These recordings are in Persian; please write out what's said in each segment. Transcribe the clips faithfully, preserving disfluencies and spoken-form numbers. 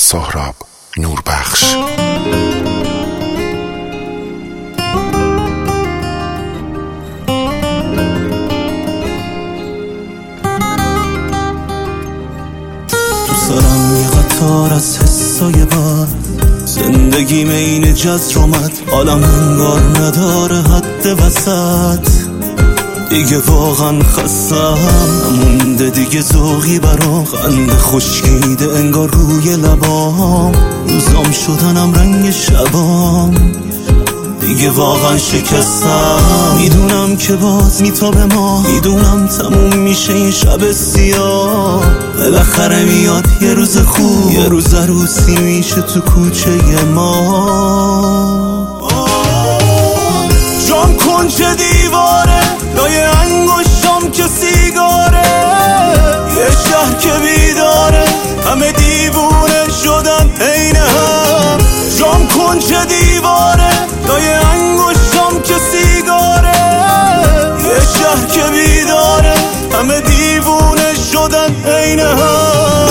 سهراب نوربخش. تو سرم یه قطار از حسای بد، زندگیم این جزر اومد، حالم انگار نداره حد وسط. دیگه واقعا خستم، نمونده دیگه ذوقی برام، خنده خشکیده انگار روی لبام، روزام شدنم رنگ شبام، دیگه واقعا شکستم. میدونم که باز میتابه ما، میدونم تموم میشه این شب سیاه، بالاخره میاد یه روز خوب، یه روز عروسی میشه تو کوچه ما. جام کنچ دیواره، لای انگشتام که سیگاره، یه شهر که بیداره، همه دیوونه شدن عین هم. جام کنچ دیواره، لای انگشتام که سیگاره، یه شهر که بیداره، همه دیوونه شدن عین هم.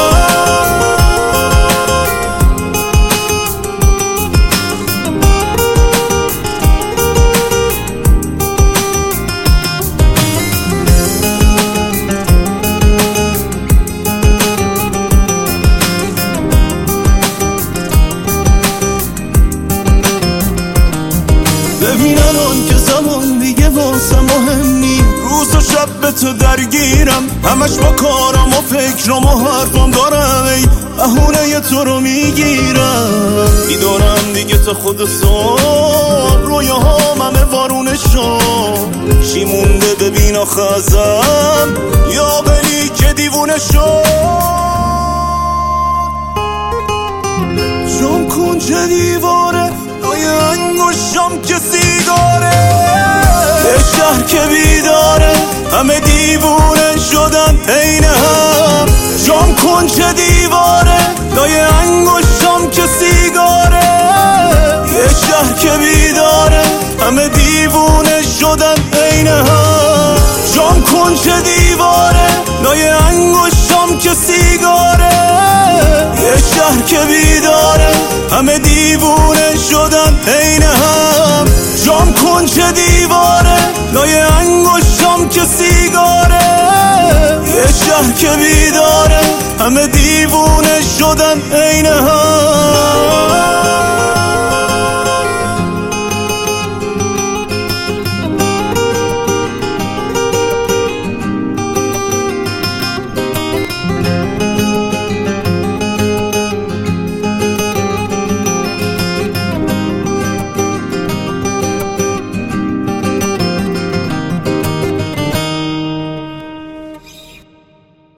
ببین الان که زمان دیگه واسه مهم نی، روز و شب به تو درگیرم، همش با کارم و فکرم و حرفم دارم، ای بهونه تو رو میگیرم. میدونم دیگه تا خود صبح رویاهام همه وارونشم، چی مونده ببین آخه ازم، یا بلی که دیوونه شد. جام کنچ دیواره، لای انگشتام که سیگاره، یه شهر که بیداره، همه دیوونه شدن عین هم. جام کنچ دیواره، لای انگشتام که سیگاره، یه شهر که بیداره، همه دیوونه شدن عین هم. جام کنچ دیواره، لای انگشتام که سیگاره، یه شهر که بیداره، همه دیوونه شدن عین هم. جام کنچ دیواره